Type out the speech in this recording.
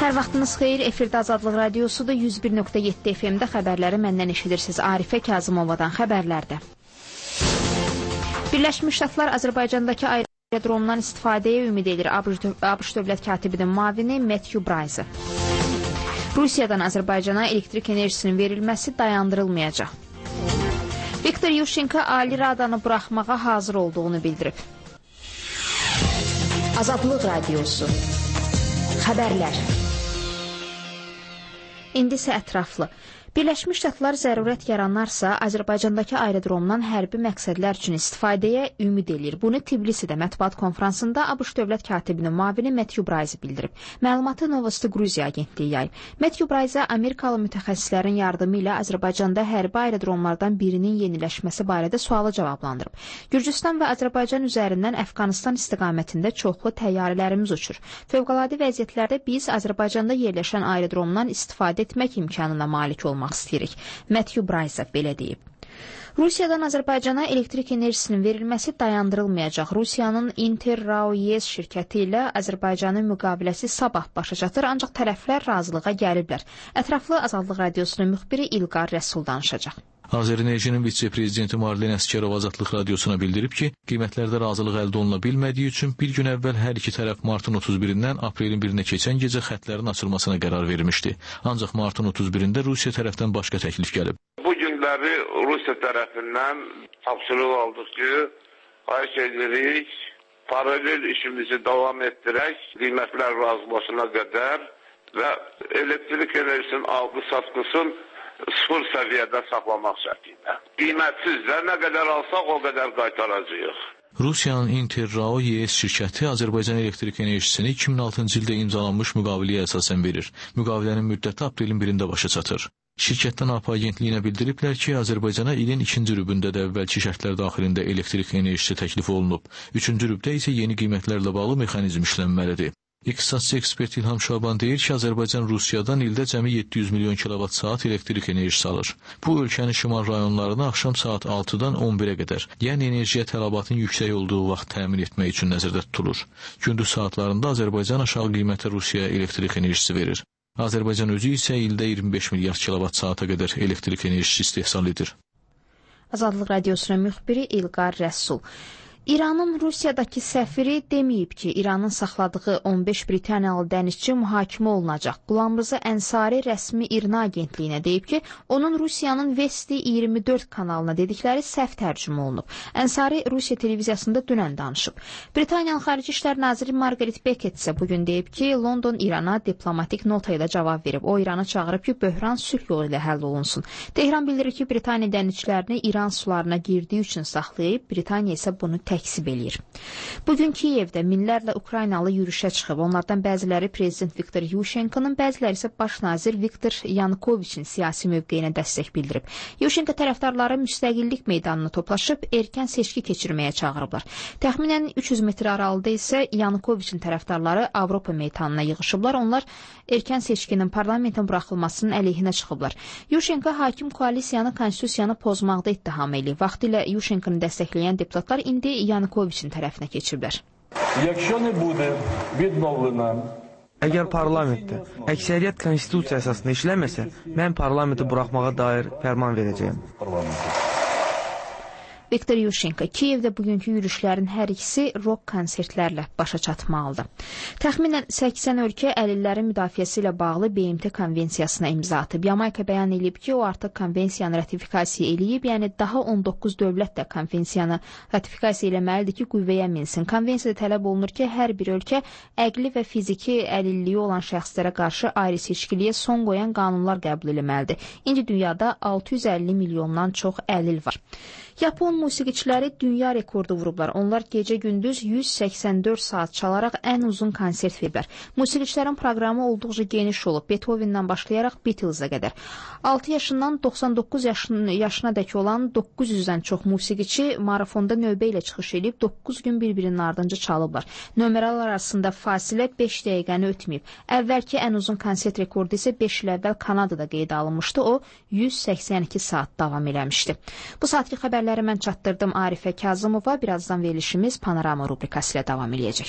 Hər vaxtınız xeyir, efirdə Azadlıq Radiosu'da 101.7 FM-də xəbərləri məndən eşidirsiniz. Arifə Kazımovadan xəbərlərdə. Birləşmiş Ştatlar Azərbaycandakı aerodromdan istifadəyə ümid edir. ABŞ dövlət katibinin müavini Matthew Bryce. Rusiyadan Azərbaycana elektrik enerjisinin verilməsi dayandırılmayacaq. Viktor Yushchenko Ali Radanı buraxmağa hazır olduğunu bildirib. Azadlıq Radiosu. Xəbərlər. İndi isə ətraflı. Birləşmiş Ştatlar zərurət yaranarsa, Azərbaycandakı aerodromdan hərbi məqsədlər üçün istifadəyə ümid edir. Bunu Tbilisidə mətbuat konfransında ABŞ dövlət katibinin müavini Matthew Bryce bildirib. Məlumatı Novosti Gruziya agentliyi yayıb. Matthew Bryce Amerikalı mütəxəssislərin yardımı ilə Azərbaycanda hərbi aerodromlardan birinin yeniləşməsi barədə sualı cavablandırıb. Gürcüstan və Azərbaycan üzərindən Əfqanistan istiqamətində çoxlu təyyarələrimiz uçur. Fövqəladə vəziyyətlərdə biz Azərbaycanda yerləşən aerodromdan istifadə etmək imkanına malik olmaq istəyirik. Matthew Bryce belə deyib. Rusiyadan Azərbaycana elektrik enerjisinin verilməsi dayandırılmayacaq. Rusiyanın Inter-RAO-ES şirkəti ilə Azərbaycanın müqaviləsi sabah başa çatır, ancaq tərəflər razılığa gəliblər. Ətraflı Azadlıq Radiosunun müxbiri İlqar Rəsul danışacaq. Azərenerjinin vitse-prezidenti Marlen Əsgərov Azadlıq Radiosuna bildirib ki, qiymətlərdə razılıq əldə oluna bilmədiyi üçün bir gün əvvəl hər iki tərəf martın 31-dən aprelin 1-nə keçən gecə xətlərin açılmasına qərar vermişdi. Ancaq martın 31-də Rusiya tərəfdən başqa təklif gəlib. Bu günləri Rusiya tərəfindən tapşırıq aldıq ki, xahiş edirik, paralel işimizi davam etdirək, qiymətlər razılaşana qədər və elektrik enerjisinin algı-satqısın sıfır səviyyədə saxlamaq şəkildə. Qiymətsiz də nə qədər alsaq o qədər qaytaracağıq. Rusiyanın Inter-RAO-ES şirkəti Azərbaycan elektrik enerjisini 2006-cı ildə imzalanmış müqaviləyə əsasən verir. Müqavilənin müddəti aprelin 1-də başa çatır. Şirkətdən AP agentliyinə bildiriblər ki, Azərbaycana ilin 2-ci rübündə də əvvəlki şərtlər daxilində elektrik enerjisi təklif olunub. 3-cü rübdə isə yeni qiymətlərlə bağlı mexanizm işlənməlidir. İqtisadçı ekspert İlham Şaban deyir ki, Azərbaycan Rusiyadan ildə cəmi 700 milyon kilovat-saat elektrik enerjisi alır. Bu, ölkənin şimal rayonlarını axşam saat 6-dan 11-ə qədər, yəni enerjiyə tələbatın yüksək olduğu vaxt təmin etmək üçün nəzərdə tutulur. Gündüz saatlarında Azərbaycan aşağı qiymətə Rusiyaya elektrik enerjisi verir. Azərbaycan özü isə ildə 25 milyard kilovat-saata qədər elektrik enerjisi istehsal edir. Azadlıq Radiosunun müxbiri İlqar Rəsul. İranın Rusiyadakı səfiri deməyib ki, İranın saxladığı 15 Britaniyalı dənizçi mühakimə olunacaq. Qulamriza Ənsari rəsmi İRNA agentliyinə deyib ki, onun Rusiyanın Vesti 24 kanalına dedikləri səhv tərcümə olunub. Ənsari Rusiya televiziyasında dünən danışıb. Britaniyanın Xarici İşlər Naziri Margaret Beckett isə bugün deyib ki, London İrana diplomatik nota ilə cavab verib. O, İrana çağırıb ki, böhran sülh yolu ilə həll olunsun. Tehran bildirir ki, Britaniya dənizçilərini İran sularına girdiyi üçün saxlayıb, Britaniya isə bunu təksib eləyir. Bugün Kiyevdə minlərlə Ukraynalı yürüşə çıxıb. Onlardan bəziləri Prezident Viktor Yushchenkonun, bəziləri isə Baş nazir Viktor Yanukoviçin siyasi mövqeyinə dəstək bildirib. Yushchenko tərəfdarları müstəqillik meydanına toplaşıb, erkən seçki keçirməyə çağırıblar. Təxminən 300 metr aralıda isə Yanukoviçin tərəfdarları Avropa meydanına yığışıblar. Onlar erkən seçkinin parlamentin buraxılmasının əleyhinə çıxıblar. Yushchenko hakim koalisiyanı konstitusiyanı pozmaqda ittiham eləyib. Vaxtilə Yushchenkonu dəstəkləyən deputatlar indi Yanukoviçin tərəfinə keçiblər. Əgər parlamentdə əksəriyyət konstitusiya əsasında işləməsə, mən parlamenti buraxmağa dair fərman verəcəyim. Viktor Yushchenko Kiyevdə bugünkü yürüşlərin hər ikisi rock konsertlərlə başa çatmalıdır. Təxminən 80 ölkə əlillərin müdafiəsi ilə bağlı BMT konvensiyasına imza atıb. Yamayka bəyan edib ki, o artıq konvensiyanı ratifikasiya eləyib, yəni daha 19 dövlət də konvensiyanı ratifikasiya eləməlidir ki, qüvvəyə minsin. Konvensiyada tələb olunur ki, hər bir ölkə əqli və fiziki əlilliyi olan şəxslərə qarşı ayrı seçkiliyə son qoyan qanunlar qəbul etməlidir. İndi dünyada 650 milyondan çox əlil var. Yapon musiqiçiləri dünya rekordu vurublar. Onlar gecə-gündüz 184 saat çalaraq ən uzun konsert veriblər. Musiqiçilərin proqramı olduqca geniş olub. Beethoven'dan başlayaraq Beatles'a qədər. 6 yaşından 99 yaşına dək olan 900-dən çox musiqiçi marafonda növbə ilə çıxış edib 9 gün bir-birinin ardınca çalıblar. Nömrələr arasında fasilə 5 dəqiqəni ötməyib. Əvvəlki ən uzun konsert rekordu isə 5 il əvvəl Kanadada qeydə alınmışdı. O 182 saat davam eləmişdi. Bu saatki xəbərləri mən çatdırdım Arifə Kazımova. Birazdan verilişimiz Panorama rubrikası ilə davam edəcək.